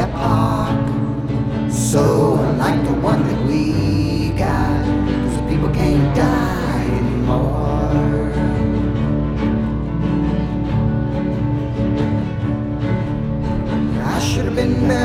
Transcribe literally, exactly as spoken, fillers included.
that park, so unlike the one that we got, 'cause people can't die anymore.